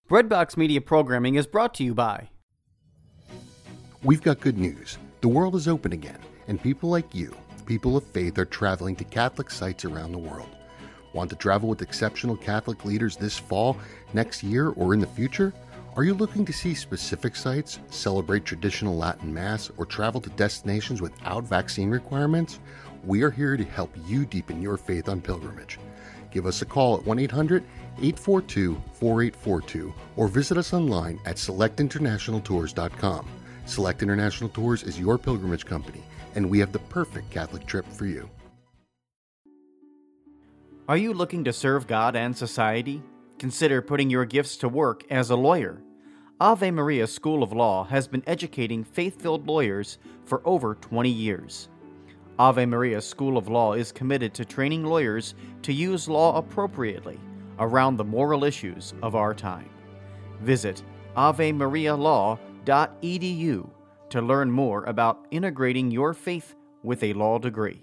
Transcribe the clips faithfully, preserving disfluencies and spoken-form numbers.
Breadbox Media programming is brought to you by... We've got good news. The world is open again, and people like you, people of faith, are traveling to Catholic sites around the world. Want to travel with exceptional Catholic leaders this fall, next year, or in the future? Are you looking to see specific sites, celebrate traditional Latin Mass, or travel to destinations without vaccine requirements? We are here to help you deepen your faith on pilgrimage. Give us a call at one eight hundred, eight four two, four eight four two or visit us online at select international tours dot com. Select International Tours is your pilgrimage company, and we have the perfect Catholic trip for you. Are you looking to serve God and society? Consider putting your gifts to work as a lawyer. Ave Maria School of Law has been educating faith-filled lawyers for over twenty years. Ave Maria School of Law is committed to training lawyers to use law appropriately around the moral issues of our time. Visit ave maria law dot e d u to learn more about integrating your faith with a law degree.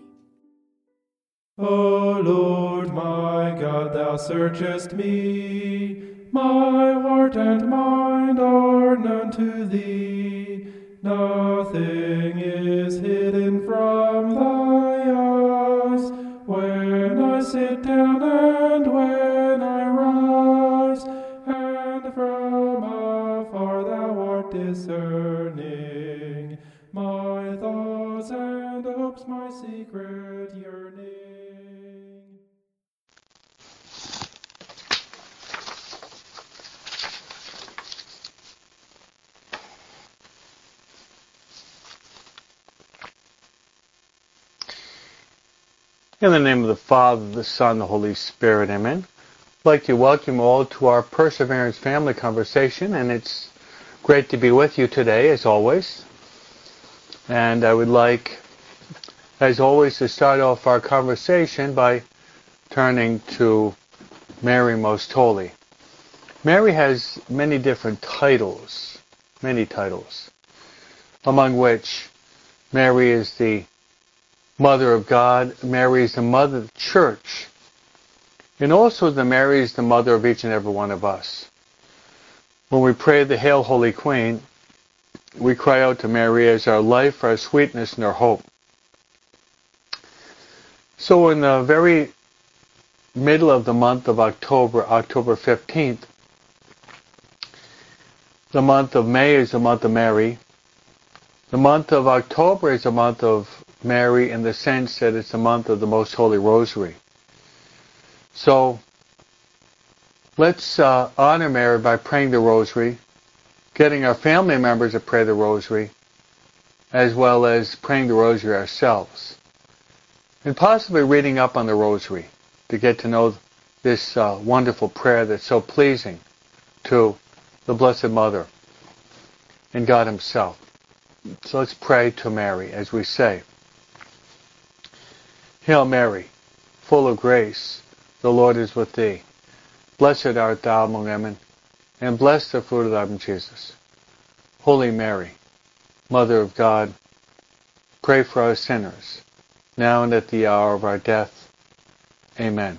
O Lord my God, thou searchest me. My heart and mind are known to thee. Nothing is hidden from thy eyes. When I sit down and when I rise, and from afar thou art discerning my thoughts and hopes, my secret yearning. In the name of the Father, the Son, the Holy Spirit, amen. I'd like to welcome you all to our Perseverance Family Conversation, and it's great to be with you today, as always. And I would like, as always, to start off our conversation by turning to Mary Most Holy. Mary has many different titles, many titles, among which Mary is the Mother of God, Mary is the Mother of the Church, and also the Mary is the Mother of each and every one of us. When we pray the Hail, Holy Queen, we cry out to Mary as our life, our sweetness, and our hope. So in the very middle of the month of October, October fifteenth, the month of May is the month of Mary. The month of October is the month of Mary in the sense that it's the month of the Most Holy Rosary. So let's uh, honor Mary by praying the Rosary, getting our family members to pray the Rosary, as well as praying the Rosary ourselves, and possibly reading up on the Rosary to get to know this uh, wonderful prayer that's so pleasing to the Blessed Mother and God Himself. So let's pray to Mary as we say, Hail Mary, full of grace, the Lord is with thee. Blessed art thou among women, and blessed the fruit of thy womb, Jesus. Holy Mary, Mother of God, pray for us sinners, now and at the hour of our death. Amen.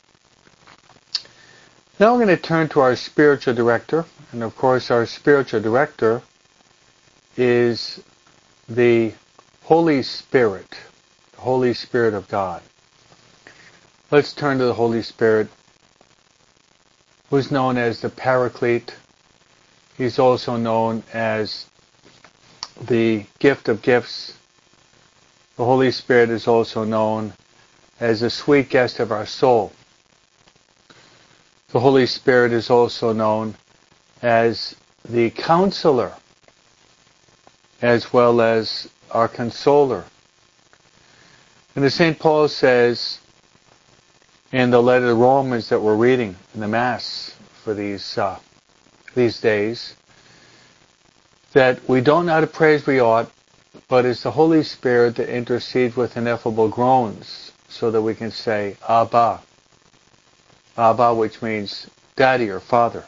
Now we're going to turn to our spiritual director, and of course our spiritual director is the Holy Spirit. Holy Spirit of God. Let's turn to the Holy Spirit, who's known as the Paraclete. He's also known as the gift of gifts. The Holy Spirit is also known as the sweet guest of our soul. The Holy Spirit is also known as the Counselor, as well as our Consoler. And as Saint Paul says in the letter to Romans that we're reading in the Mass for these uh, these days, that we don't know how to pray as we ought, but it's the Holy Spirit that intercedes with ineffable groans so that we can say, Abba. Abba, which means Daddy or Father.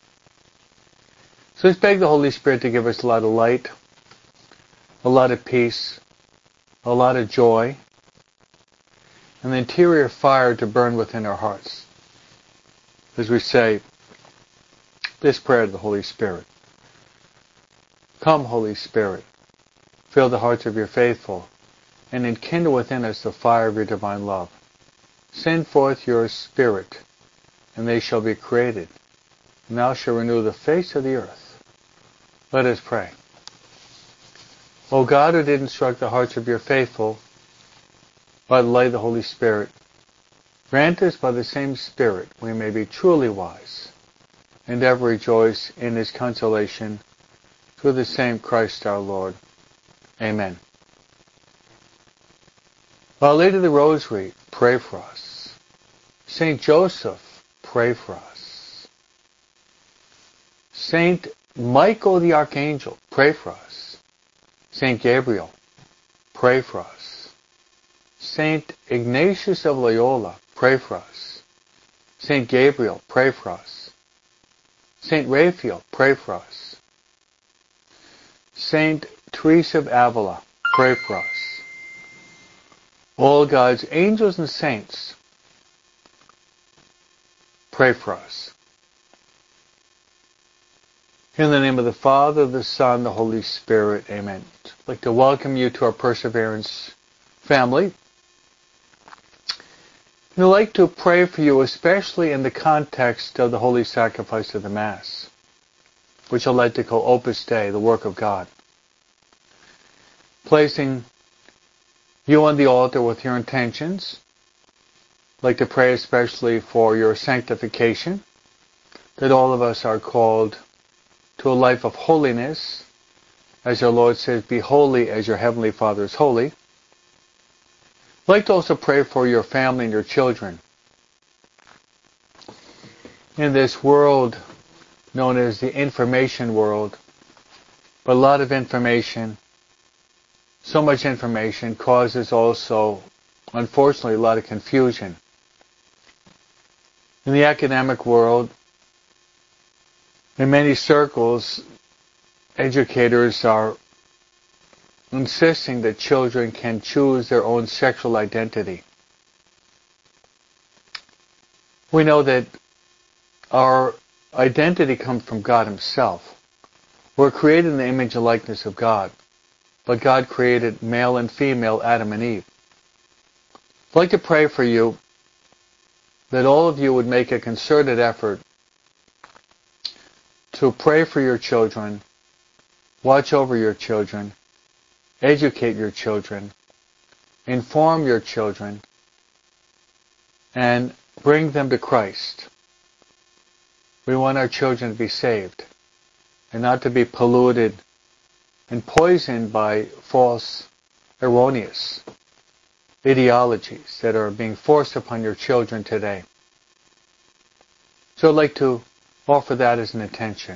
So let's beg the Holy Spirit to give us a lot of light, a lot of peace, a lot of joy, and the interior fire to burn within our hearts. As we say, this prayer to the Holy Spirit. Come, Holy Spirit, fill the hearts of your faithful, and enkindle within us the fire of your divine love. Send forth your Spirit, and they shall be created, and thou shalt renew the face of the earth. Let us pray. O God, who did instruct the hearts of your faithful by the light of the Holy Spirit, grant us by the same Spirit we may be truly wise, and ever rejoice in his consolation, through the same Christ our Lord. Amen. Our Lady of the Rosary, pray for us. Saint Joseph, pray for us. Saint Michael the Archangel, pray for us. Saint Gabriel, pray for us. Saint Ignatius of Loyola, pray for us. Saint Gabriel, pray for us. Saint Raphael, pray for us. Saint Teresa of Avila, pray for us. All God's angels and saints, pray for us. In the name of the Father, the Son, the Holy Spirit, amen. I'd like to welcome you to our Perseverance family. And I'd like to pray for you, especially in the context of the Holy Sacrifice of the Mass, which I'd like to call Opus Dei, the work of God. Placing you on the altar with your intentions. I'd like to pray especially for your sanctification, that all of us are called to a life of holiness. As our Lord says, be holy as your Heavenly Father is holy. I'd like to also pray for your family and your children. In this world known as the information world, but a lot of information, so much information causes also, unfortunately, a lot of confusion. In the academic world, in many circles, educators are insisting that children can choose their own sexual identity. We know that our identity comes from God Himself. We're created in the image and likeness of God. But God created male and female, Adam and Eve. I'd like to pray for you that all of you would make a concerted effort to pray for your children, watch over your children, educate your children, inform your children, and bring them to Christ. We want our children to be saved and not to be polluted and poisoned by false, erroneous ideologies that are being forced upon your children today. So I'd like to offer that as an intention.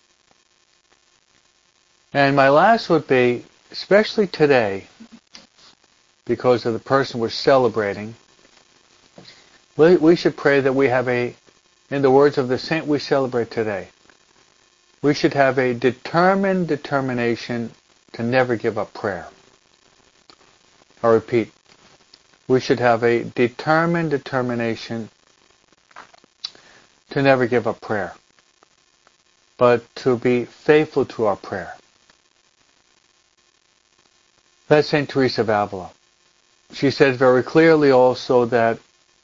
And my last would be, especially today, because of the person we're celebrating, we should pray that we have a, in the words of the saint we celebrate today, we should have a determined determination to never give up prayer. I repeat, we should have a determined determination to never give up prayer, but to be faithful to our prayer. That's Saint Teresa of Avila. She said very clearly also that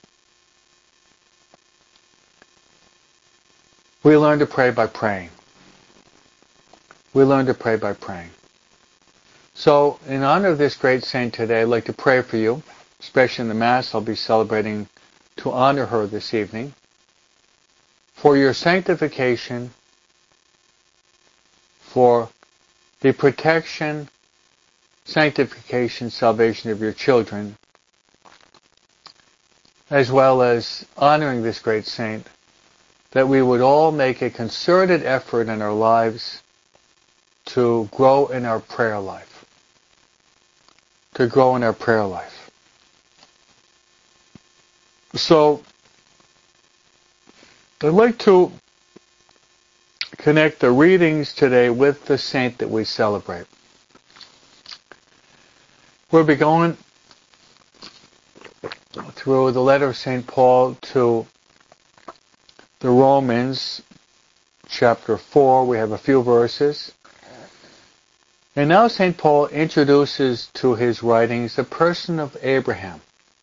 we learn to pray by praying. We learn to pray by praying. So, in honor of this great saint today, I'd like to pray for you, especially in the Mass I'll be celebrating to honor her this evening, for your sanctification, for the protection, sanctification, salvation of your children, as well as honoring this great saint, that we would all make a concerted effort in our lives to grow in our prayer life. To grow in our prayer life. So, I'd like to connect the readings today with the saint that we celebrate. We'll be going through the letter of Saint Paul to the Romans, chapter four. We have a few verses. And now Saint Paul introduces to his writings the person of Abraham.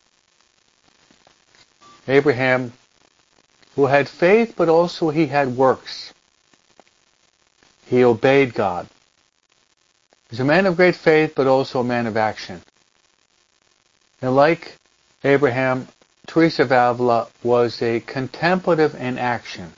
Abraham, who had faith, but also he had works. He obeyed God. He's a man of great faith, but also a man of action. And like Abraham, Teresa of Avila was a contemplative in action.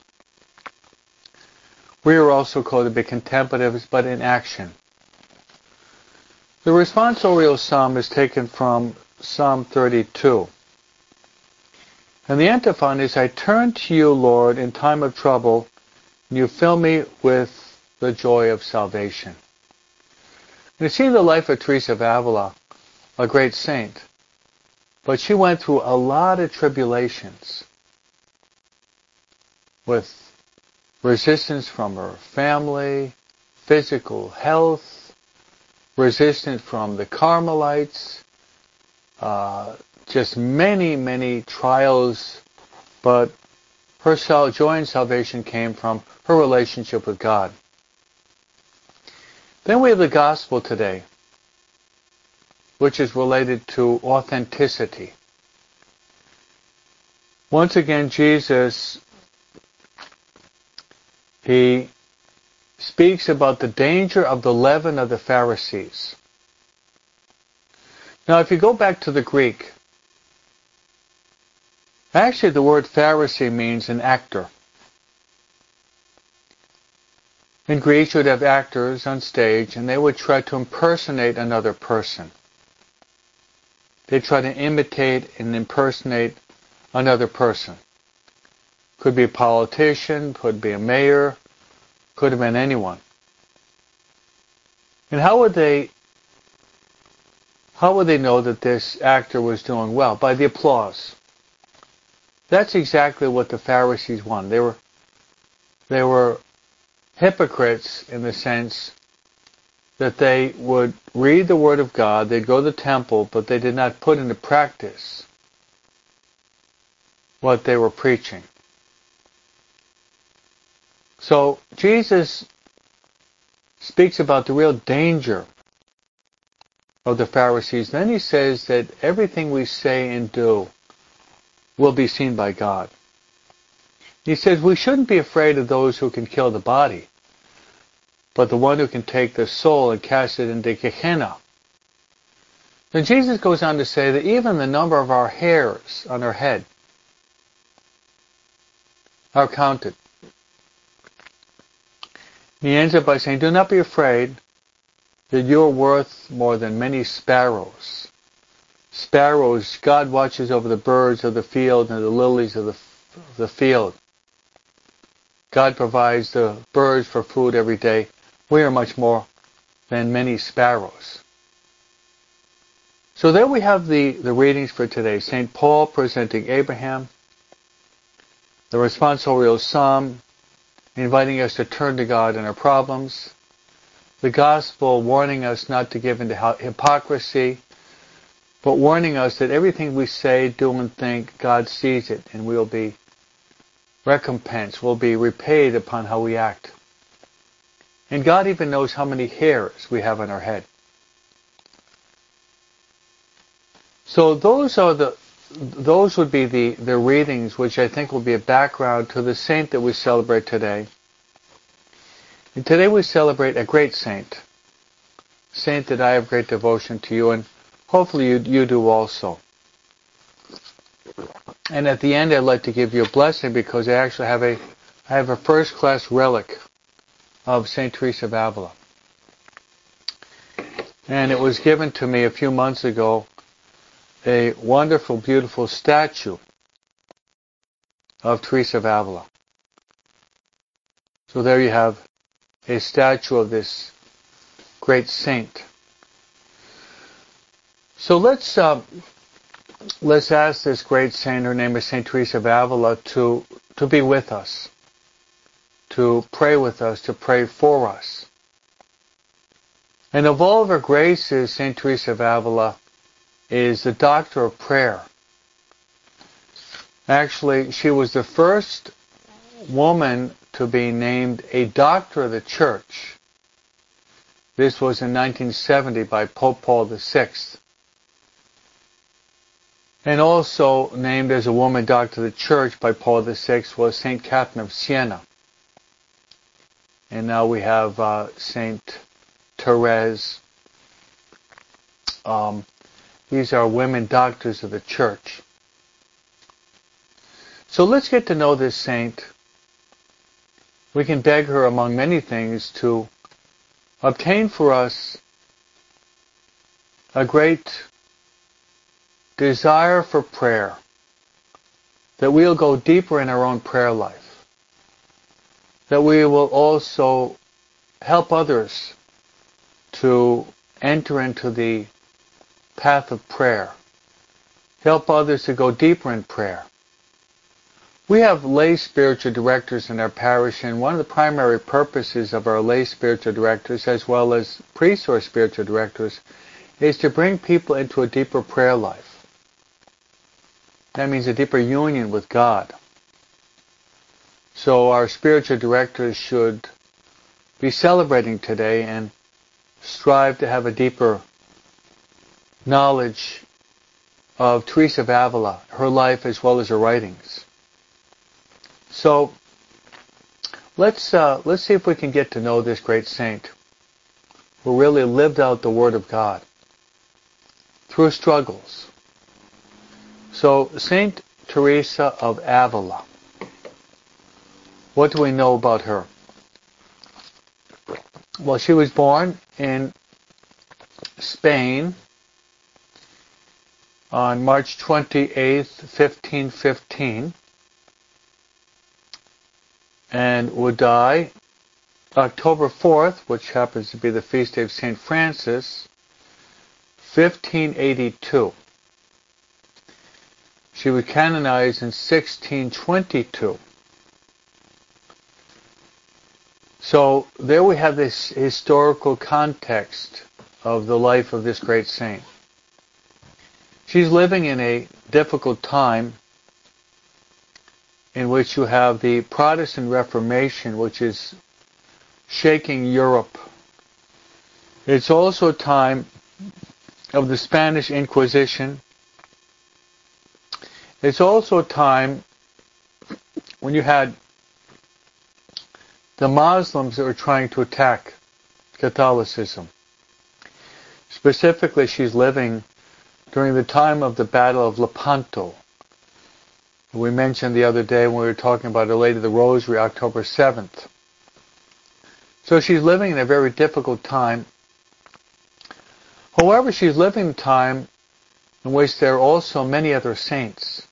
We are also called to be contemplatives, but in action. The responsorial psalm is taken from Psalm thirty-two. And the antiphon is, I turn to you, Lord, in time of trouble, and you fill me with the joy of salvation. And you see the life of Teresa of Avila, a great saint, but she went through a lot of tribulations with resistance from her family, physical health, resistance from the Carmelites, uh, just many, many trials, but her joy and salvation came from her relationship with God. Then we have the gospel today, which is related to authenticity. Once again, Jesus, he speaks about the danger of the leaven of the Pharisees. Now, if you go back to the Greek, actually the word Pharisee means an actor. In Greece, you would have actors on stage, and they would try to impersonate another person. They try to imitate and impersonate another person. Could be a politician, could be a mayor, could have been anyone. And how would they how would they know that this actor was doing well? By the applause. That's exactly what the Pharisees wanted. They were they were hypocrites in the sense that they would read the Word of God, they'd go to the temple, but they did not put into practice what they were preaching. So Jesus speaks about the real danger of the Pharisees. Then he says that everything we say and do will be seen by God. He says we shouldn't be afraid of those who can kill the body, but the one who can take the soul and cast it into Gehenna. Then Jesus goes on to say that even the number of our hairs on our head are counted. He ends up by saying, do not be afraid that you are worth more than many sparrows. Sparrows, God watches over the birds of the field and the lilies of the, of the field. God provides the birds for food every day. We are much more than many sparrows. So there we have the, the readings for today. Saint Paul presenting Abraham, the responsorial psalm, inviting us to turn to God in our problems, the gospel warning us not to give into hypocrisy, but warning us that everything we say, do, and think, God sees it, and we will be recompensed, will be repaid upon how we act. And God even knows how many hairs we have on our head. So those are the Those would be the, the readings which I think will be a background to the saint that we celebrate today. And today we celebrate a great saint. Saint that I have great devotion to you, and hopefully you, you do also. And at the end I'd like to give you a blessing because I actually have a I have a first class relic of Saint Teresa of Avila. And it was given to me a few months ago, a wonderful, beautiful statue of Teresa of Avila. So there you have a statue of this great saint. So let's uh, let's ask this great saint, her name is Saint Teresa of Avila, to to be with us, to pray with us, to pray for us. And of all of her graces, Saint Teresa of Avila is the doctor of prayer. Actually, she was the first woman to be named a Doctor of the Church. This was in nineteen seventy by Pope Paul the Sixth. And also named as a woman Doctor of the Church by Paul the Sixth was Saint Catherine of Siena. And now we have uh, Saint Therese. Um, these are women doctors of the Church. So let's get to know this saint. We can beg her, among many things, to obtain for us a great desire for prayer, that we'll go deeper in our own prayer life, that we will also help others to enter into the path of prayer, help others to go deeper in prayer. We have lay spiritual directors in our parish, and one of the primary purposes of our lay spiritual directors, as well as priests or spiritual directors, is to bring people into a deeper prayer life. That means a deeper union with God. So our spiritual directors should be celebrating today and strive to have a deeper knowledge of Teresa of Avila, her life as well as her writings. So let's uh, let's see if we can get to know this great saint who really lived out the Word of God through struggles. So Saint Teresa of Avila, what do we know about her? Well, she was born in Spain on March twenty-eighth, fifteen fifteen. And would die October fourth, which happens to be the feast day of Saint Francis, fifteen eighty-two. She was canonized in sixteen twenty-two. So there we have this historical context of the life of this great saint. She's living in a difficult time in which you have the Protestant Reformation, which is shaking Europe. It's also a time of the Spanish Inquisition. It's also a time when you had the Muslims that were trying to attack Catholicism. Specifically, she's living during the time of the Battle of Lepanto. We mentioned the other day when we were talking about Our Lady of the Rosary, October seventh. So she's living in a very difficult time. However, she's living in a time in which there are also many other saints.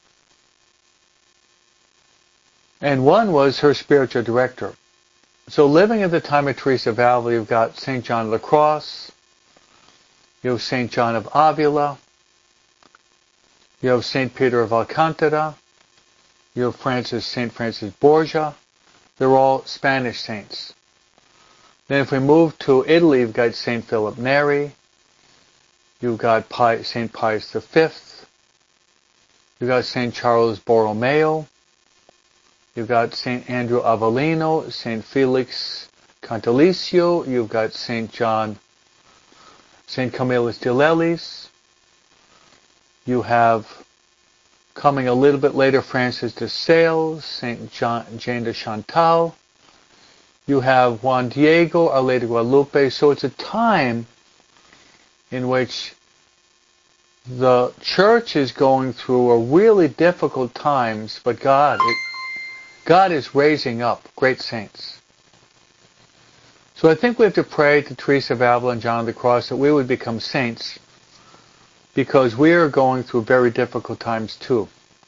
And one was her spiritual director. So living at the time of Teresa of Avila, you've got Saint John of the Cross, you have Saint John of Avila, you have Saint Peter of Alcantara, you have Francis, Saint Francis Borgia. They're all Spanish saints. Then if we move to Italy, you've got Saint Philip Neri, you've got Pi, Saint Pius the Fifth, you've got Saint Charles Borromeo, you've got Saint Andrew Avellino, Saint Felix Cantalicio, you've got Saint John, Saint Camillus de Lelis, you have, coming a little bit later, Francis de Sales, Saint John, Jane de Chantal. You have Juan Diego, Our Lady of Guadalupe. So it's a time in which the church is going through a really difficult times, but God, it, God is raising up great saints. So I think we have to pray to Teresa of Avila and John of the Cross that we would become saints, because we are going through very difficult times too.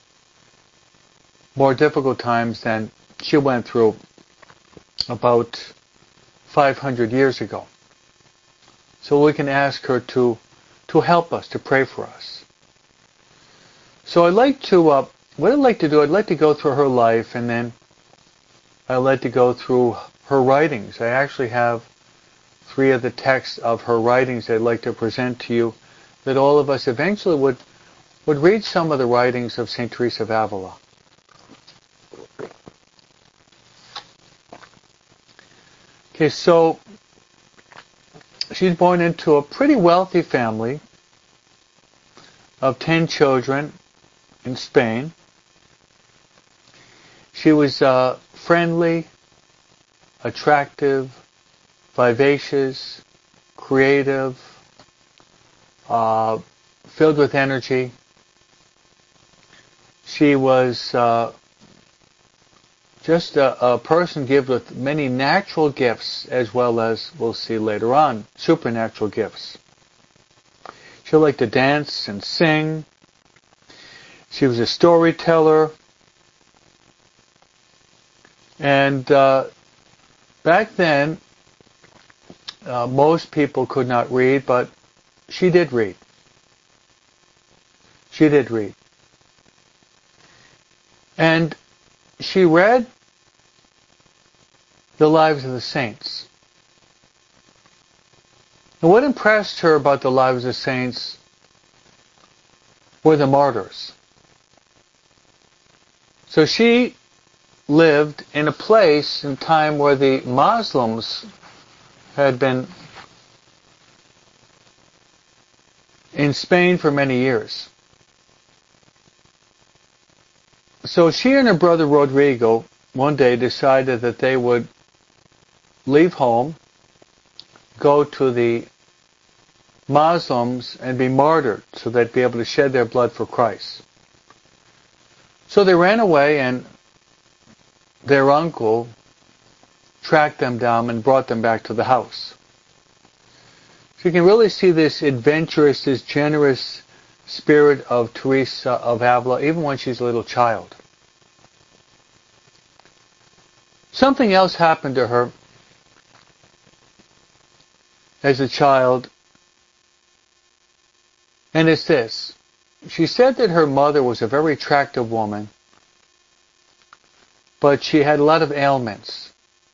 More difficult times than she went through about five hundred years ago. So we can ask her to, to help us, to pray for us. So I'd like to, uh, what I'd like to do, I'd like to go through her life, and then I'd like to go through her writings. I actually have three of the texts of her writings I'd like to present to you, that all of us eventually would, would read some of the writings of Saint Teresa of Avila. Okay, so she's born into a pretty wealthy family of ten children in Spain. She was uh, friendly, attractive, vivacious, creative, uh, filled with energy. She was uh, just a, a person gifted with many natural gifts, as well as, we'll see later on, supernatural gifts. She liked to dance and sing. She was a storyteller. And uh, back then, uh, most people could not read, but she did read. She did read. And she read the lives of the saints. And what impressed her about the lives of the saints were the martyrs. So she lived in a place and time where the Muslims had been in Spain for many years. So she and her brother Rodrigo one day decided that they would leave home, go to the Muslims and be martyred so they'd be able to shed their blood for Christ. So they ran away, and their uncle tracked them down and brought them back to the house. So you can really see this adventurous, this generous spirit of Teresa of Avila, even when she's a little child. Something else happened to her as a child, and it's this. She said that her mother was a very attractive woman, but she had a lot of ailments.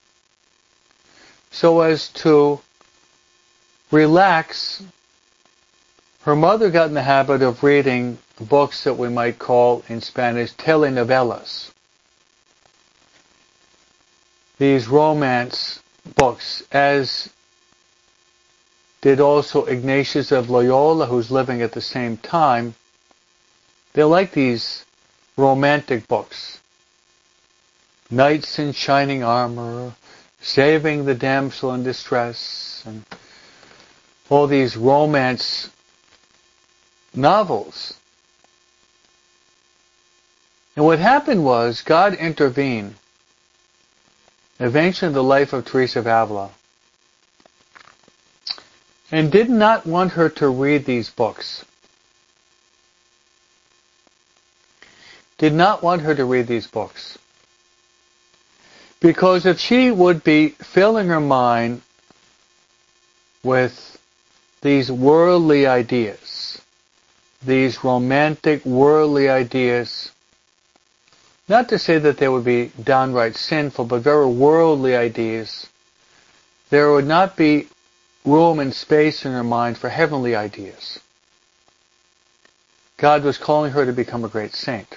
So as to relax, her mother got in the habit of reading books that we might call in Spanish telenovelas. These romance books, as did also Ignatius of Loyola, who's living at the same time. They like these romantic books. Knights in shining armor, saving the damsel in distress, and all these romance novels. And what happened was, God intervened eventually in the life of Teresa of Avila, and did not want her to read these books. Did not want her to read these books. Because if she would be filling her mind with these worldly ideas, these romantic worldly ideas, not to say that they would be downright sinful, but very worldly ideas, there would not be room and space in her mind for heavenly ideas. God was calling her to become a great saint.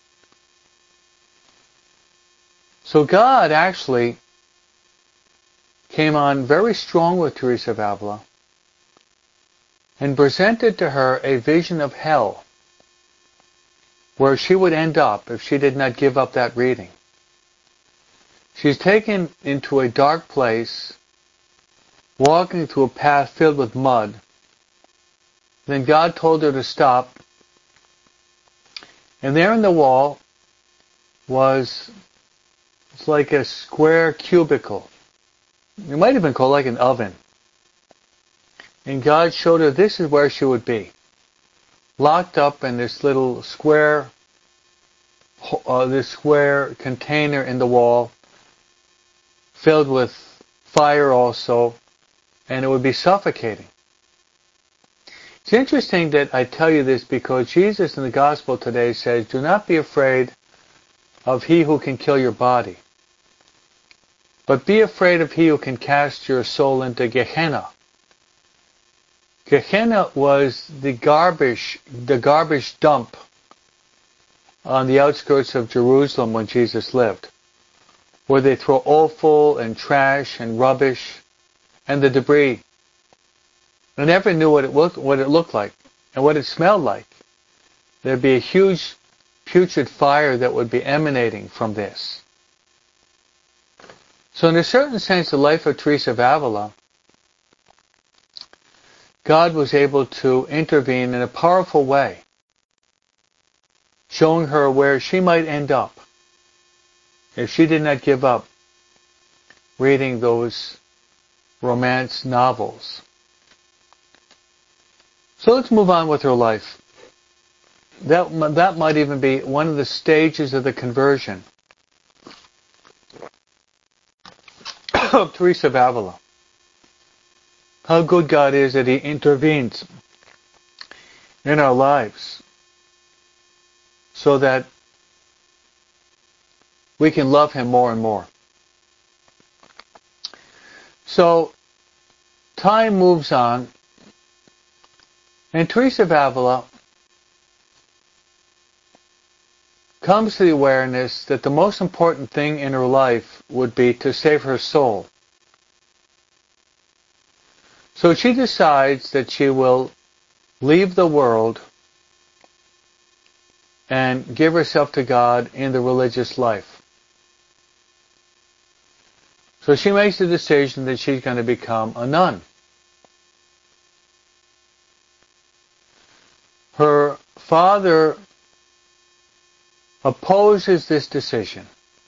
So God actually came on very strong with Teresa of Avila and presented to her a vision of hell where she would end up if she did not give up that reading. She's taken into a dark place, walking through a path filled with mud. Then God told her to stop. And there in the wall was, it's like a square cubicle. It might have been called like an oven. And God showed her this is where she would be. Locked up in this little square, uh, this square container in the wall, filled with fire also, and it would be suffocating. It's interesting that I tell you this because Jesus in the Gospel today says, do not be afraid of he who can kill your body, but be afraid of he who can cast your soul into Gehenna. Gehenna was the garbage, the garbage dump on the outskirts of Jerusalem when Jesus lived. where they throw offal and trash and rubbish and the debris. I never knew what it looked, what it looked like and what it smelled like. There'd be a huge putrid fire that would be emanating from this. So in a certain sense, the life of Teresa of Avila, God was able to intervene in a powerful way, showing her where she might end up if she did not give up reading those romance novels. So let's move on with her life. That, that might even be one of the stages of the conversion of Teresa of Avila. How good God is that He intervenes in our lives so that we can love Him more and more. So, time moves on, and Teresa of Avila comes to the awareness that the most important thing in her life would be to save her soul. So she decides that she will leave the world and give herself to God in the religious life. So she makes the decision that she's going to become a nun. Her father opposes this decision.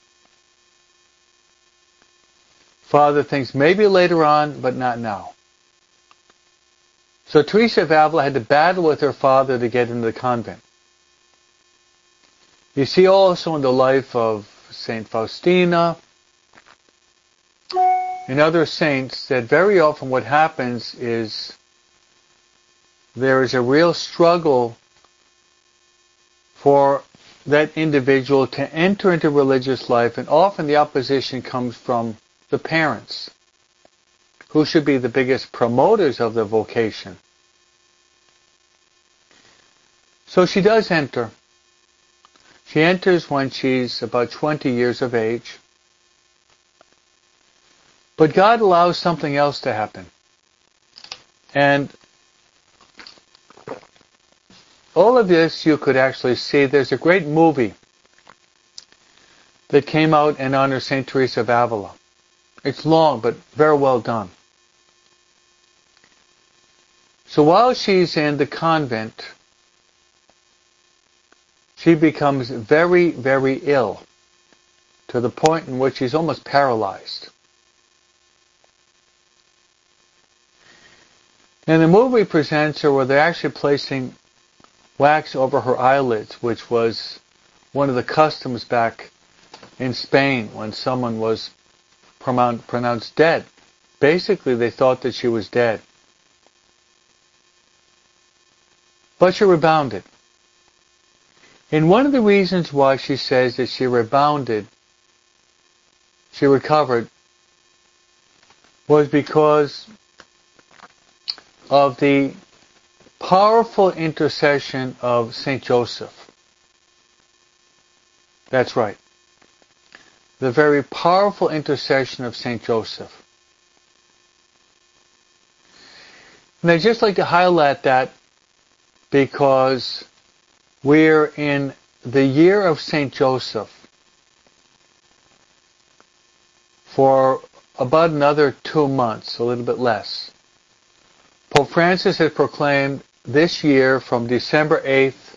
Father thinks maybe later on, but not now. So Teresa of Avila had to battle with her father to get into the convent. You see also in the life of Saint Faustina and other saints that very often what happens is there is a real struggle for that individual to enter into religious life, and often the opposition comes from the parents, who should be the biggest promoters of the vocation. So she does enter. She enters when she's about twenty years of age. But God allows something else to happen. And all of this you could actually see. There's a great movie that came out in honor of Saint Teresa of Avila. It's long, but very well done. So while she's in the convent, she becomes very, very ill, to the point in which she's almost paralyzed. And the movie presents her where they're actually placing wax over her eyelids, which was one of the customs back in Spain when someone was pronounced dead. Basically, they thought that she was dead. But she rebounded. And one of the reasons why she says that she rebounded, she recovered, was because of the powerful intercession of Saint Joseph. That's right. The very powerful intercession of Saint Joseph. And I'd just like to highlight that because we're in the year of Saint Joseph for about another two months, a little bit less. Pope Francis has proclaimed this year from December eighth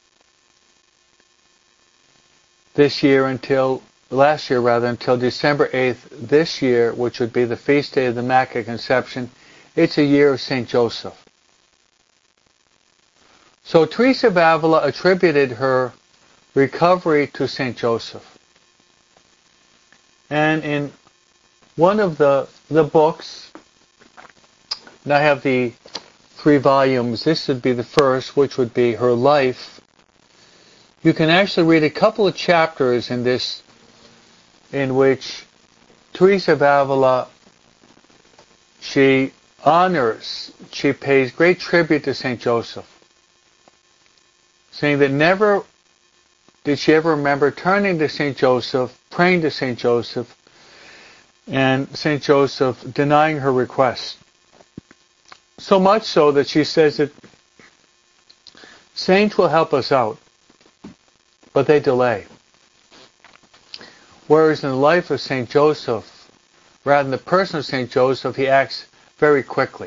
this year until, last year rather, until December eighth this year, which would be the feast day of the Immaculate Conception, it's a year of Saint Joseph. So Teresa of Avila attributed her recovery to Saint Joseph. And in one of the, the books, and I have the three volumes, this would be the first, which would be her life. You can actually read a couple of chapters in this in which Teresa of Avila, she honors, she pays great tribute to Saint Joseph, saying that never did she ever remember turning to Saint Joseph, praying to Saint Joseph, and Saint Joseph denying her request. So much so that she says that saints will help us out, but they delay. Whereas in the life of Saint Joseph, rather than the person of Saint Joseph, he acts very quickly.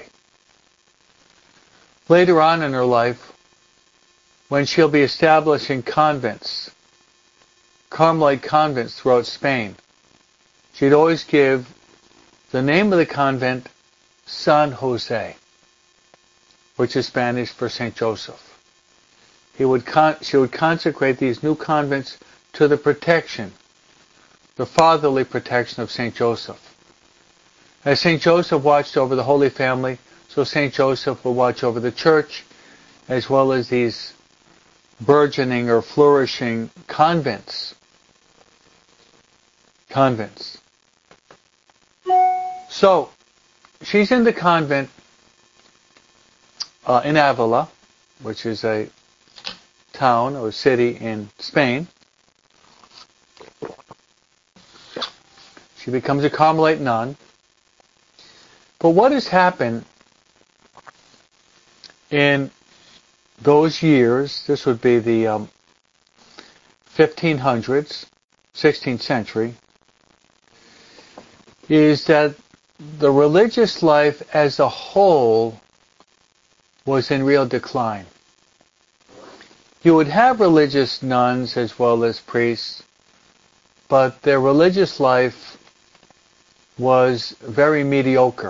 Later on in her life, when she'll be establishing convents, Carmelite convents throughout Spain, she'd always give the name of the convent San Jose, which is Spanish for Saint Joseph. He would con- she would consecrate these new convents to the protection, the fatherly protection of Saint Joseph. As Saint Joseph watched over the Holy Family, so Saint Joseph will watch over the church, as well as these burgeoning or flourishing convents. Convents. So, she's in the convent uh, in Avila, which is a town or city in Spain. She becomes a Carmelite nun. But what has happened in those years, this would be the um, fifteen hundreds, sixteenth century, is that the religious life as a whole was in real decline. You would have religious nuns as well as priests, but their religious life was very mediocre.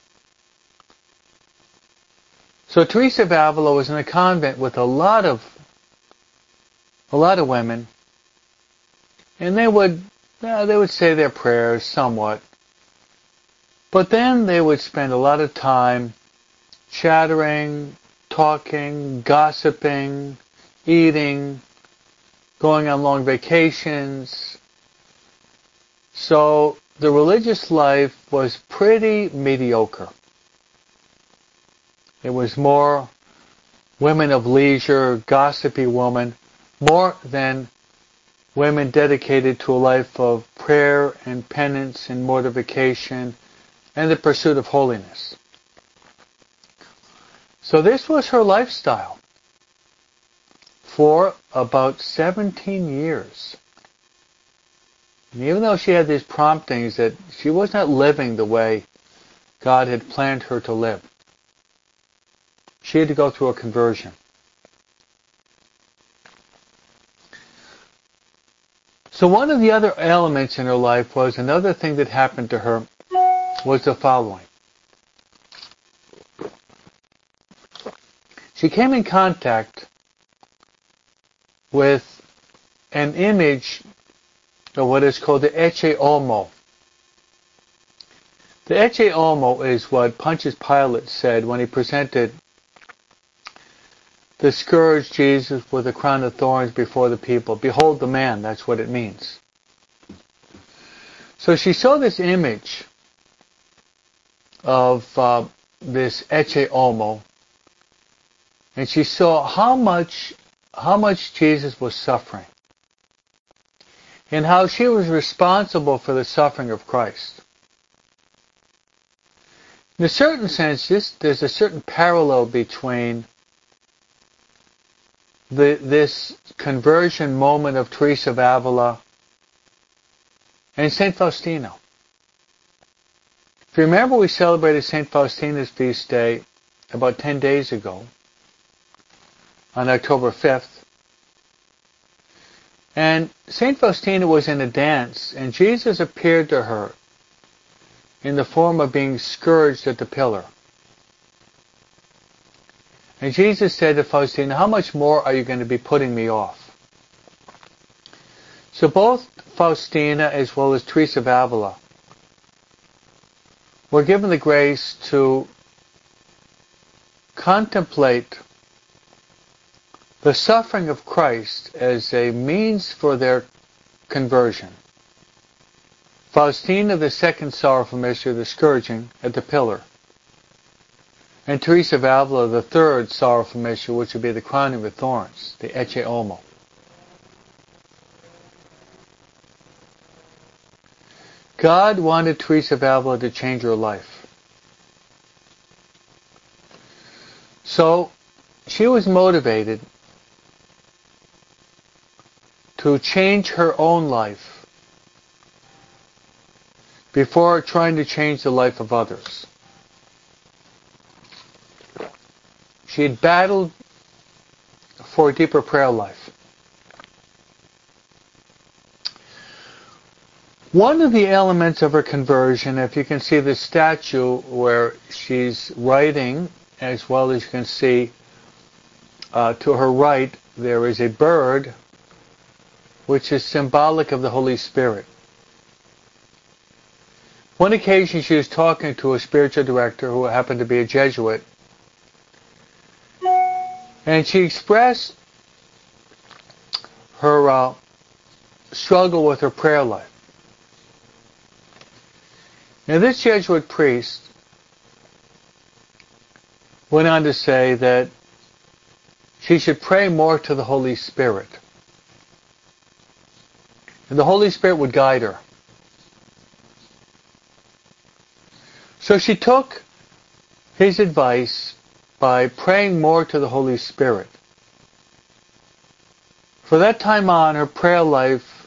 So Teresa of Avila was in a convent with a lot of a lot of women, and they would uh, they would say their prayers somewhat, but then they would spend a lot of time chattering, talking, gossiping, eating, going on long vacations. So the religious life was pretty mediocre. It was more women of leisure, gossipy women, more than women dedicated to a life of prayer and penance and mortification and the pursuit of holiness. So this was her lifestyle for about seventeen years. And even though she had these promptings that she was not living the way God had planned her to live, she had to go through a conversion. So one of the other elements in her life was, another thing that happened to her was the following. She came in contact with an image of what is called the Ecce Homo. The Ecce Homo is what Pontius Pilate said when he presented the scourged Jesus with a crown of thorns before the people. Behold the man, that's what it means. So she saw this image of uh, this Ecce Homo, and she saw how much, how much Jesus was suffering, and how she was responsible for the suffering of Christ. In a certain sense, this, there's a certain parallel between The, this conversion moment of Teresa of Avila and Saint Faustina. If you remember, we celebrated Saint Faustina's feast day about ten days ago, on October fifth. And Saint Faustina was in a dance, and Jesus appeared to her in the form of being scourged at the pillar. And Jesus said to Faustina, how much more are you going to be putting me off? So both Faustina as well as Teresa of Avila were given the grace to contemplate the suffering of Christ as a means for their conversion. Faustina, the second sorrowful mystery, the scourging at the pillar. And Teresa of Avila, the third sorrowful mystery, which would be the crowning with thorns, the Ecce Homo. God wanted Teresa of Avila to change her life. So she was motivated to change her own life before trying to change the life of others. She had battled for a deeper prayer life. One of the elements of her conversion, if you can see the statue where she's writing, as well as you can see uh, to her right, there is a bird which is symbolic of the Holy Spirit. One occasion she was talking to a spiritual director who happened to be a Jesuit, and she expressed her uh, struggle with her prayer life. Now, this Jesuit priest went on to say that she should pray more to the Holy Spirit. And the Holy Spirit would guide her. So she took his advice by praying more to the Holy Spirit. For that time on, her prayer life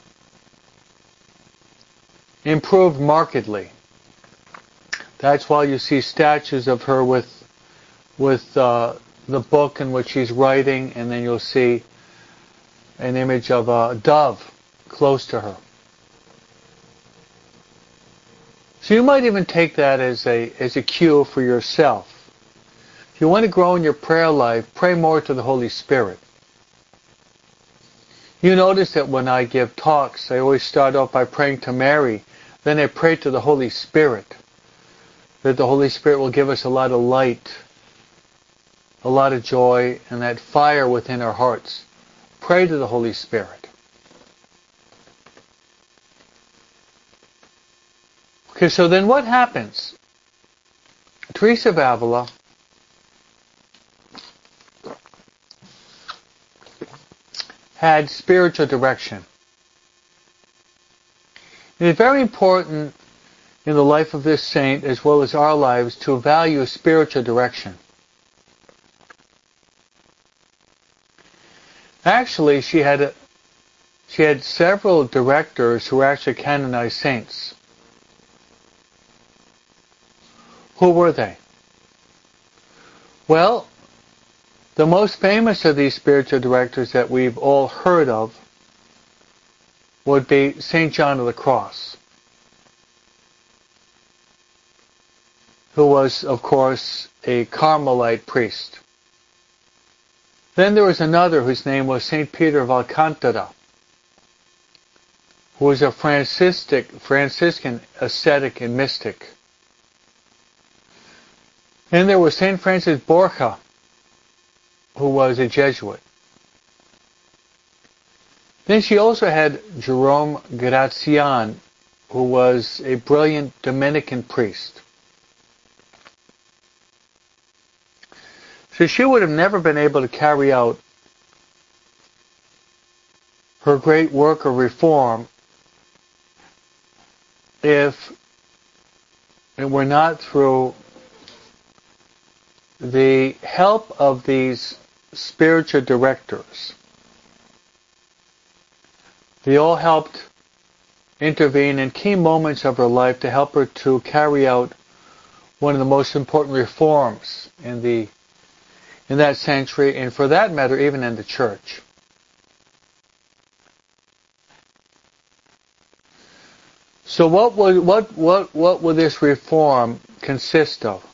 improved markedly. That's why you see statues of her with with uh, the book in which she's writing, and then you'll see an image of a dove close to her. So you might even take that as a as a cue for yourself. If you want to grow in your prayer life, pray more to the Holy Spirit. You notice that when I give talks, I always start off by praying to Mary, then I pray to the Holy Spirit, that the Holy Spirit will give us a lot of light, a lot of joy, and that fire within our hearts. Pray to the Holy Spirit. Okay, so then what happens? Teresa of Avila had spiritual direction. It is very important in the life of this saint, as well as our lives, to value spiritual direction. Actually, she had a, she had several directors who were actually canonized saints. Who were they? Well, the most famous of these spiritual directors that we've all heard of would be Saint John of the Cross, who was, of course, a Carmelite priest. Then there was another whose name was Saint Peter of Alcantara, who was a Franciscan, Franciscan ascetic and mystic. And there was Saint Francis Borgia, who was a Jesuit. Then she also had Jerome Gracian, who was a brilliant Dominican priest. So she would have never been able to carry out her great work of reform if it were not through the help of these spiritual directors. They all helped intervene in key moments of her life to help her to carry out one of the most important reforms in the in that century, and for that matter, even in the church. So what would what what what would this reform consist of?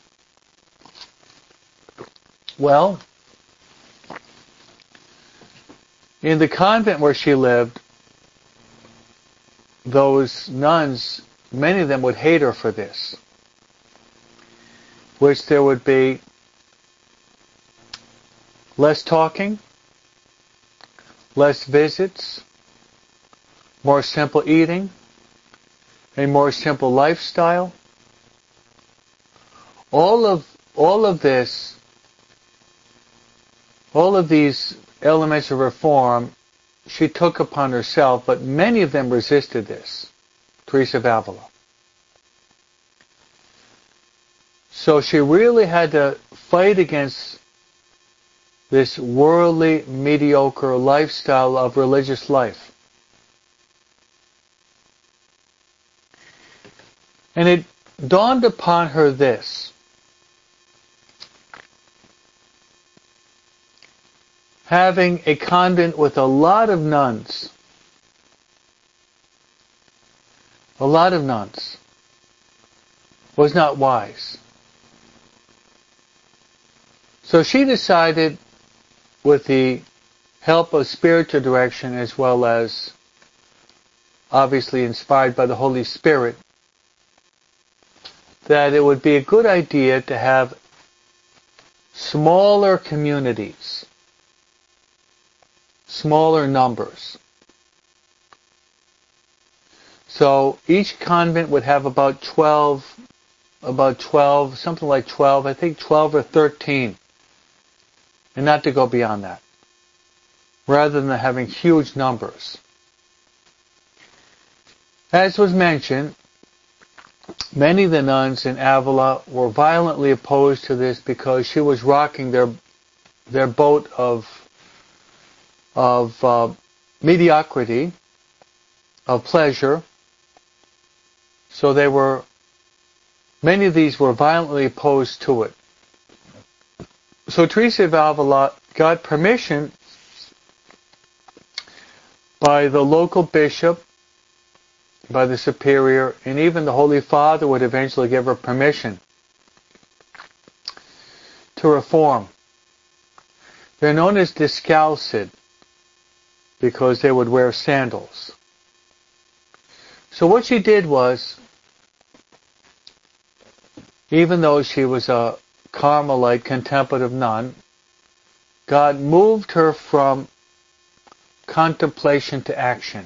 Well, in the convent where she lived, those nuns, many of them would hate her for this, which there would be less talking, less visits, more simple eating, a more simple lifestyle. All of all of this, all of these elements of reform, she took upon herself, but many of them resisted this. Teresa of Avila. So she really had to fight against this worldly, mediocre lifestyle of religious life. And it dawned upon her this: having a convent with a lot of nuns, a lot of nuns, was not wise. So she decided, with the help of spiritual direction as well as obviously inspired by the Holy Spirit, that it would be a good idea to have smaller communities, smaller numbers. So each convent would have about twelve, about twelve, something like twelve, I think twelve or thirteen, and not to go beyond that, rather than having huge numbers. As was mentioned, many of the nuns in Avila were violently opposed to this because she was rocking their their boat of of uh, mediocrity, of pleasure. So they were, many of these were violently opposed to it. So Teresa of Avila got permission by the local bishop, by the superior, and even the Holy Father would eventually give her permission to reform. They're known as descalced because they would wear sandals. So what she did was, even though she was a Carmelite contemplative nun, God moved her from contemplation to action.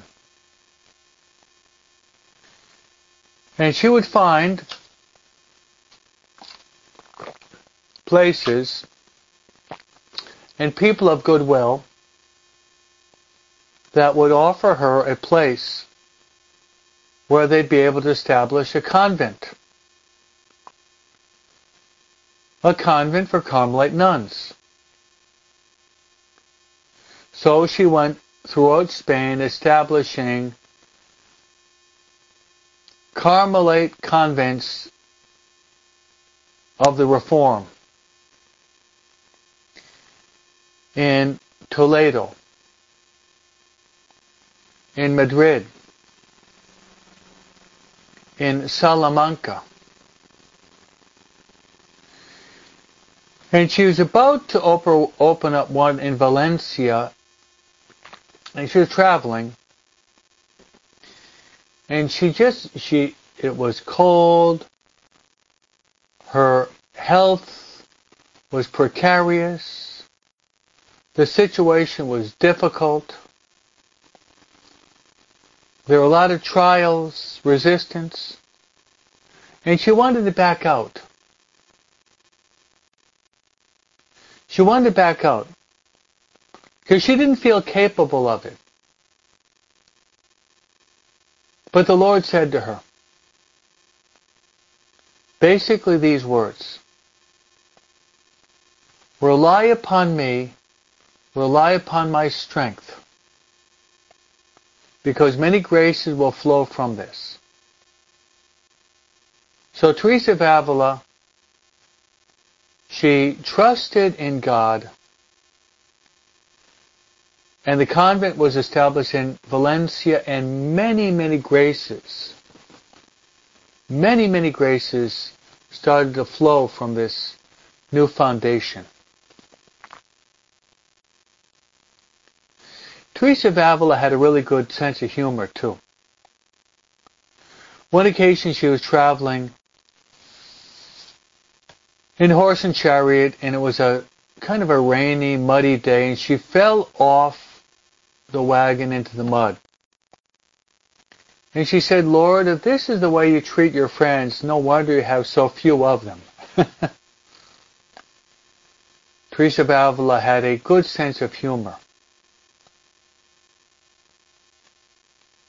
And she would find places and people of goodwill that would offer her a place where they'd be able to establish a convent. A convent for Carmelite nuns. So she went throughout Spain establishing Carmelite convents of the Reform in Toledo, in Madrid, in Salamanca. And she was about to op- open up one in Valencia, and she was traveling, and she just, she, it was cold, her health was precarious, the situation was difficult, there were a lot of trials, resistance, and she wanted to back out. She wanted to back out because she didn't feel capable of it. But the Lord said to her, basically these words: rely upon me, rely upon my strength, because many graces will flow from this. So Teresa of Avila, she trusted in God, and the convent was established in Valencia, and many, many graces, many, many graces started to flow from this new foundation. Teresa of Avila had a really good sense of humor, too. One occasion she was traveling in horse and chariot, and it was a kind of a rainy, muddy day, and she fell off the wagon into the mud. And she said, Lord, if this is the way you treat your friends, no wonder you have so few of them. Teresa of Avila had a good sense of humor.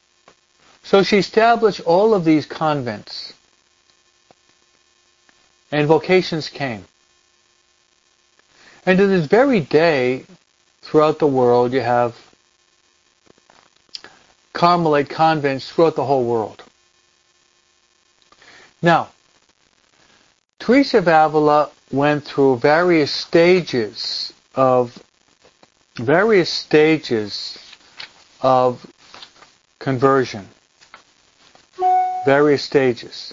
So she established all of these convents. and vocations came. And to this very day, throughout the world, you have Carmelite convents throughout the whole world. Now, Teresa of Avila went through various stages of various stages of conversion. Various stages.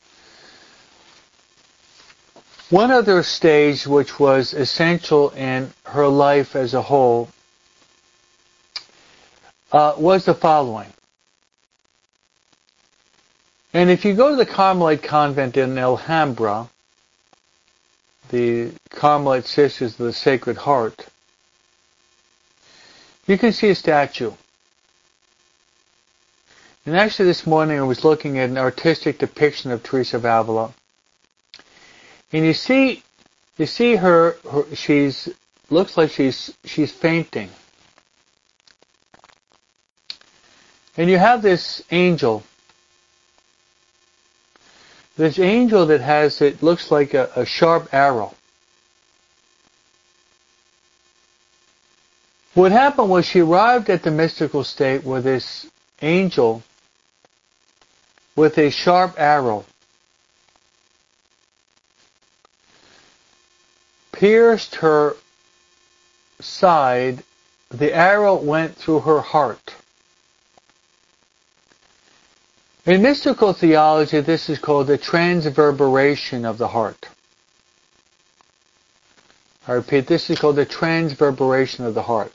One other stage which was essential in her life as a whole uh, was the following. And if you go to the Carmelite convent in Alhambra, the Carmelite Sisters of the Sacred Heart, you can see a statue. And actually this morning I was looking at an artistic depiction of Teresa of Avila. And you see, you see her, her she's, looks like she's, she's fainting. And you have this angel. This angel that has, it looks like a, a sharp arrow. What happened was she arrived at the mystical state where this angel with a sharp arrow pierced her side. The arrow went through her heart. In mystical theology, this is called the transverberation of the heart. I repeat, this is called the transverberation of the heart,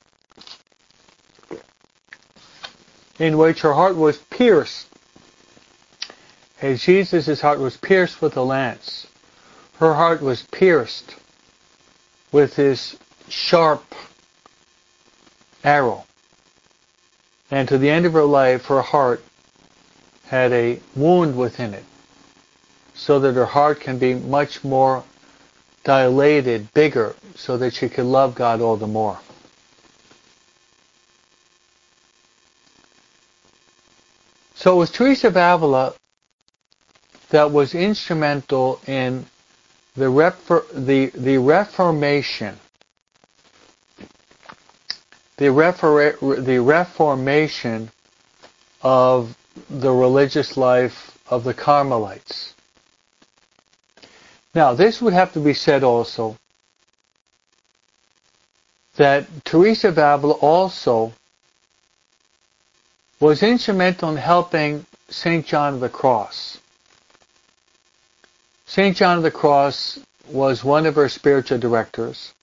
in which her heart was pierced. As Jesus' heart was pierced with a lance, her heart was pierced with this sharp arrow. And to the end of her life, her heart had a wound within it, so that her heart can be much more dilated, bigger, so that she could love God all the more. So it was Teresa of Avila that was instrumental in the, refor- the, the Reformation, the, refor- the Reformation of the religious life of the Carmelites. Now, this would have to be said also, that Teresa of Avila also was instrumental in helping Saint John of the Cross. Saint John of the Cross was one of her spiritual directors.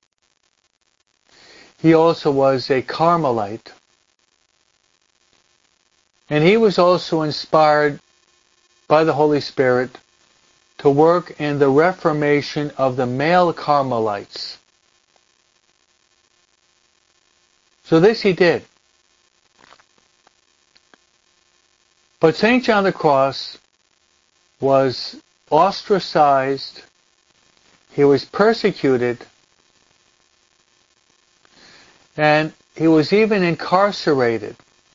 He also was a Carmelite. And he was also inspired by the Holy Spirit to work in the reformation of the male Carmelites. So this he did. But Saint John of the Cross was ostracized, he was persecuted, and he was even incarcerated.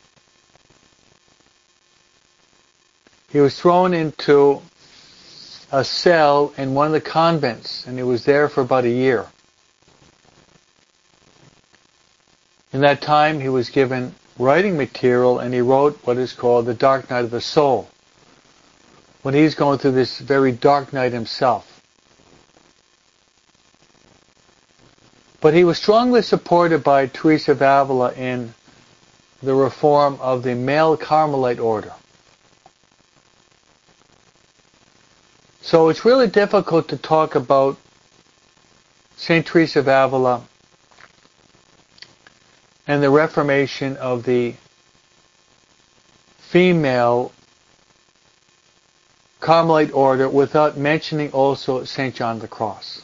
He was thrown into a cell in one of the convents, and he was there for about a year. In that time, he was given writing material, and he wrote what is called the Dark Night of the Soul, when he's going through this very dark night himself. But he was strongly supported by Teresa of Avila in the reform of the male Carmelite order. So it's really difficult to talk about Saint Teresa of Avila and the reformation of the female Carmelite order without mentioning also Saint John of the Cross.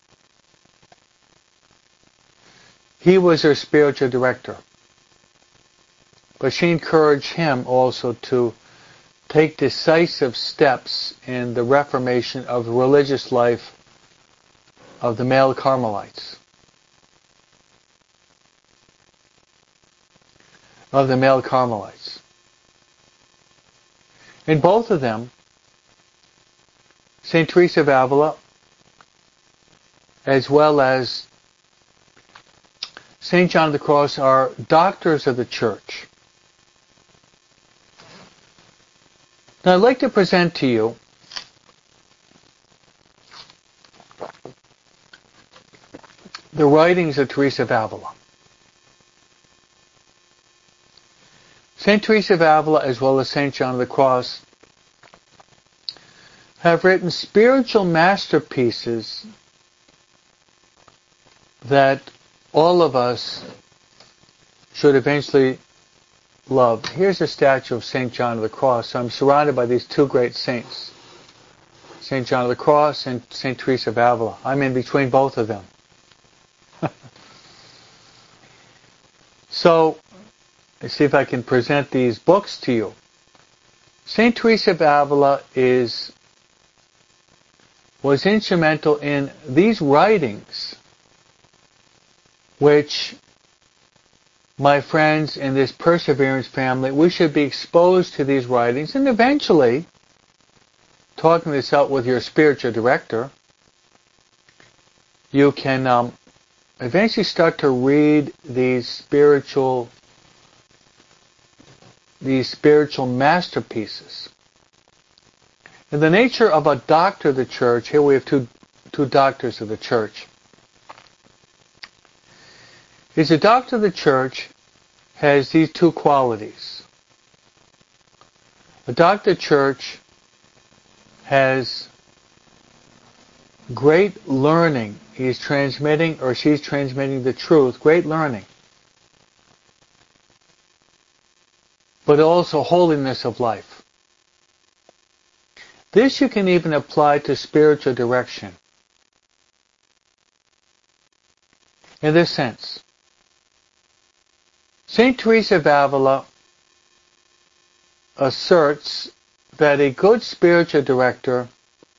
He was her spiritual director, but she encouraged him also to take decisive steps in the reformation of the religious life of the male Carmelites. Of the male Carmelites. In both of them, Saint Teresa of Avila as well as Saint John of the Cross are doctors of the Church. Now I'd like to present to you the writings of Teresa of Avila. Saint Teresa of Avila, as well as Saint John of the Cross, have written spiritual masterpieces that all of us should eventually love. Here's a statue of Saint John of the Cross. So I'm surrounded by these two great saints, Saint John of the Cross and Saint Teresa of Avila. I'm in between both of them. So, let's see if I can present these books to you. Saint Teresa of Avila is was instrumental in these writings, which, my friends in this Perseverance family, we should be exposed to these writings, and eventually, talking this out with your spiritual director, you can um, eventually start to read these spiritual these spiritual masterpieces. In the nature of a doctor of the Church, here we have two two doctors of the Church. Is a doctor of the Church has these two qualities. A doctor of the Church has great learning. He's transmitting, or she's transmitting the truth, great learning. But also holiness of life. This you can even apply to spiritual direction. In this sense, Saint Teresa of Avila asserts that a good spiritual director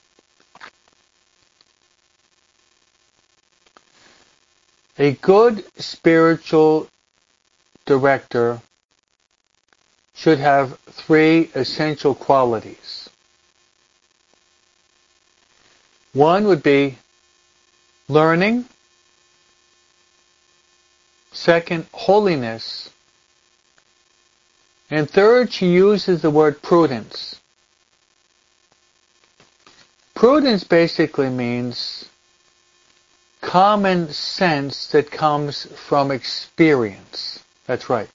a good spiritual director should have three essential qualities. One would be learning. Second, holiness. And third, she uses the word prudence. Prudence basically means common sense that comes from experience. That's right.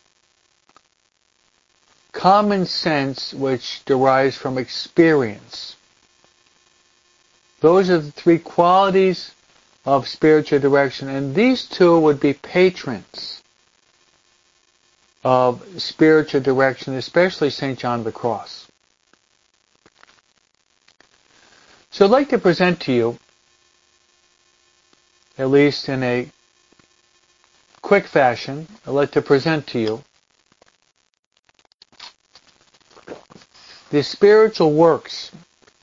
Common sense which derives from experience. Those are the three qualities of spiritual direction, and these two would be patrons of spiritual direction, especially Saint John of the Cross. So I'd like to present to you, at least in a quick fashion, I'd like to present to you the spiritual works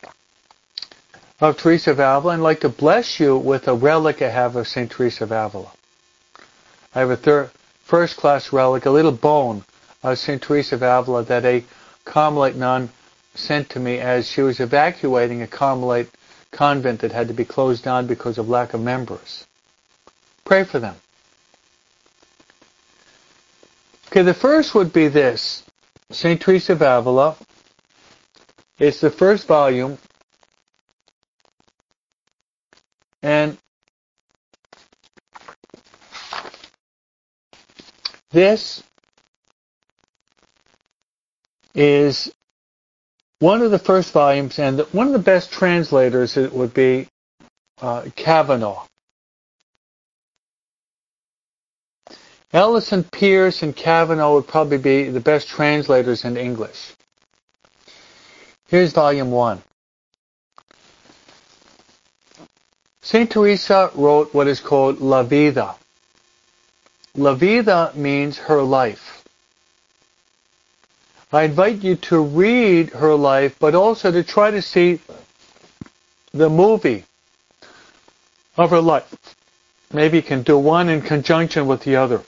of Teresa of Avila, and I'd like to bless you with a relic I have of Saint Teresa of Avila. I have a third, first-class relic, a little bone of Saint Teresa of Avila that a Carmelite nun sent to me as she was evacuating a Carmelite convent that had to be closed down because of lack of members. Pray for them. Okay, the first would be this. Saint Teresa of Avila. It's the first volume. And this is one of the first volumes, and one of the best translators it would be uh, Kavanaugh. Ellison, Pierce, and Kavanaugh would probably be the best translators in English. Here's volume one. Saint Teresa wrote what is called La Vida. La Vida means her life. I invite you to read her life, but also to try to see the movie of her life. Maybe you can do one in conjunction with the other.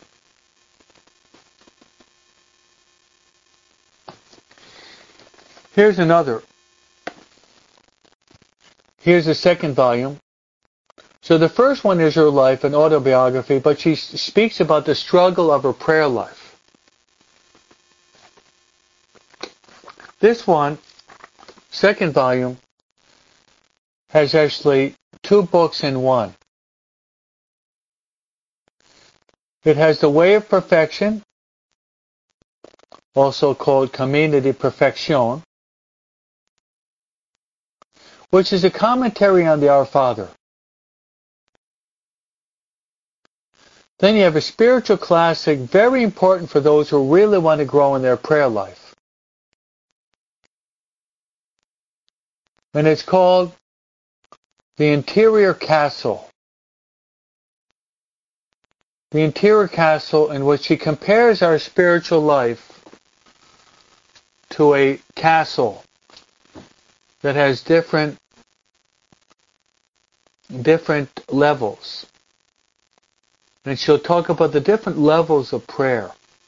Here's another. Here's the second volume. So the first one is her life, an autobiography, but she speaks about the struggle of her prayer life. This one, second volume, has actually two books in one. It has The Way of Perfection, also called Camino de Perfección, which is a commentary on the Our Father. Then you have a spiritual classic, very important for those who really want to grow in their prayer life. And it's called The Interior Castle. The Interior Castle, in which she compares our spiritual life to a castle that has different different levels. And she'll talk about the different levels of prayer.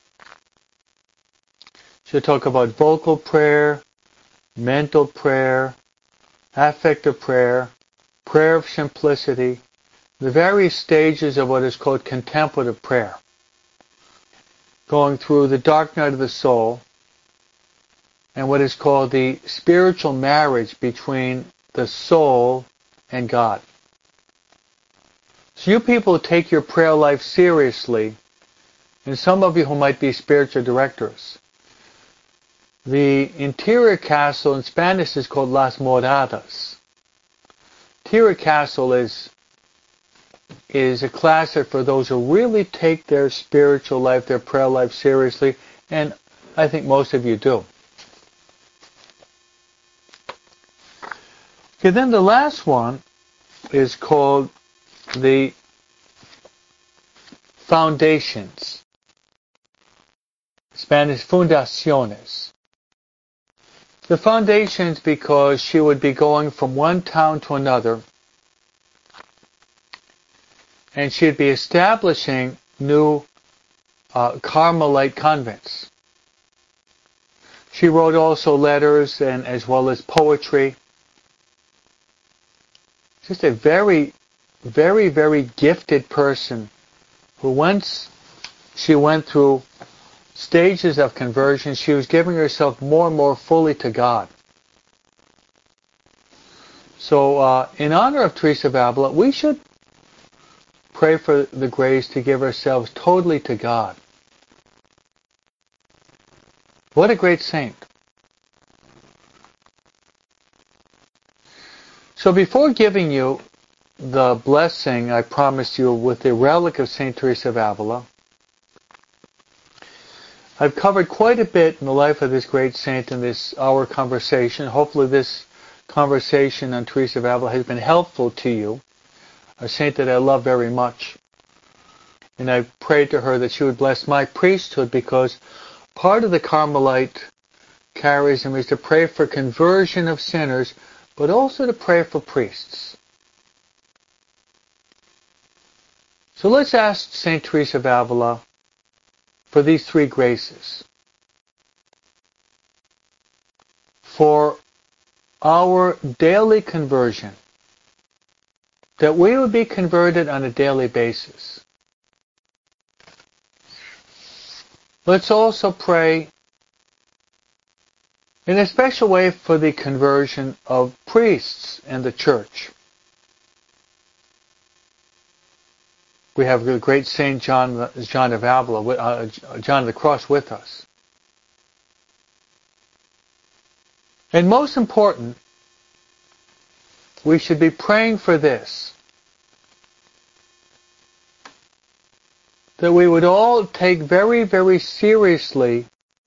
She'll talk about vocal prayer, mental prayer, affective prayer, prayer of simplicity, the various stages of what is called contemplative prayer, going through the dark night of the soul and what is called the spiritual marriage between the soul and God. So you people take your prayer life seriously, and some of you who might be spiritual directors. The interior castle in Spanish is called Las Moradas. Interior castle is, is a classic for those who really take their spiritual life, their prayer life seriously, and I think most of you do. Okay, then the last one is called the Foundations. Spanish, Fundaciones. The foundations because she would be going from one town to another and she'd be establishing new uh, Carmelite convents. She wrote also letters and as well as poetry. Just a very, very, very gifted person who once she went through stages of conversion, she was giving herself more and more fully to God. So uh, in honor of Teresa of Avila, we should pray for the grace to give ourselves totally to God. What a great saint. So before giving you the blessing I promised you with the relic of Saint Teresa of Avila, I've covered quite a bit in the life of this great saint in this hour conversation. Hopefully this conversation on Teresa of Avila has been helpful to you, a saint that I love very much. And I prayed to her that she would bless my priesthood because part of the Carmelite charism is to pray for conversion of sinners, but also to pray for priests. So let's ask Saint Teresa of Avila for these three graces. For our daily conversion, that we would be converted on a daily basis. Let's also pray in a special way for the conversion of priests and the church. We have the great Saint John, John of Avila, uh, John of the Cross with us. And most important, we should be praying for this, that we would all take very, very seriously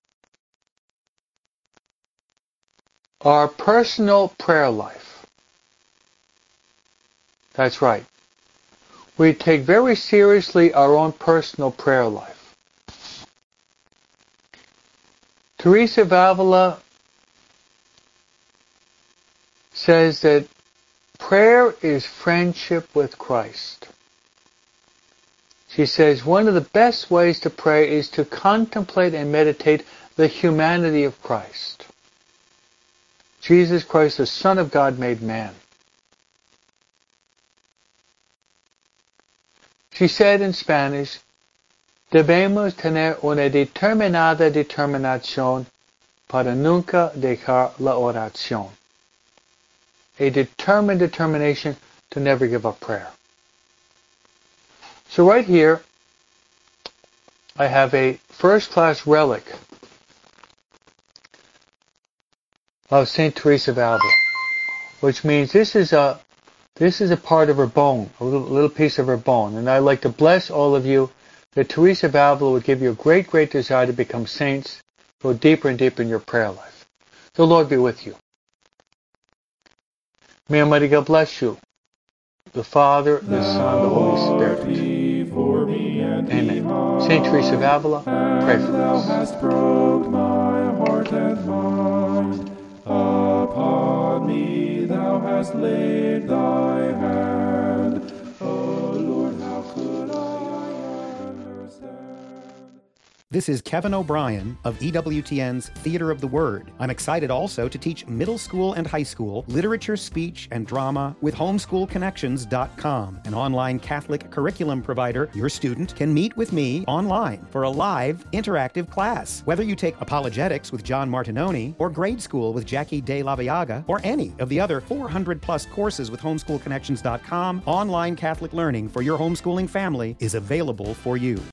our personal prayer life. That's right. We take very seriously our own personal prayer life. Teresa of Avila says that prayer is friendship with Christ. She says one of the best ways to pray is to contemplate and meditate the humanity of Christ. Jesus Christ, the Son of God made man. She said in Spanish, debemos tener una determinada determinación para nunca dejar la oración. A determined determination to never give up prayer. So right here, I have a first-class relic of Saint Teresa of Avila, which means this is a this is a part of her bone, a little, little piece of her bone. And I'd like to bless all of you that Teresa of Avila would give you a great, great desire to become saints, go deeper and deeper in your prayer life. The Lord be with you. May Almighty God bless you, the Father, the Son, the Holy Spirit. Amen. Saint Teresa of Avila, pray for Thou us. hast broke my heart and mind. Upon me thou hast laid thy hand. Oh Lord, how could I understand? This is Kevin O'Brien of E W T N's Theater of the Word. I'm excited also to teach middle school and high school literature, speech, and drama with homeschool connections dot com, an online Catholic curriculum provider. Your student can meet with me online for a live, interactive class. Whether you take apologetics with John Martinoni, or grade school with Jackie De La Viaga, or any of the other four hundred plus courses with homeschool connections dot com, online Catholic learning for your homeschooling family is available for you.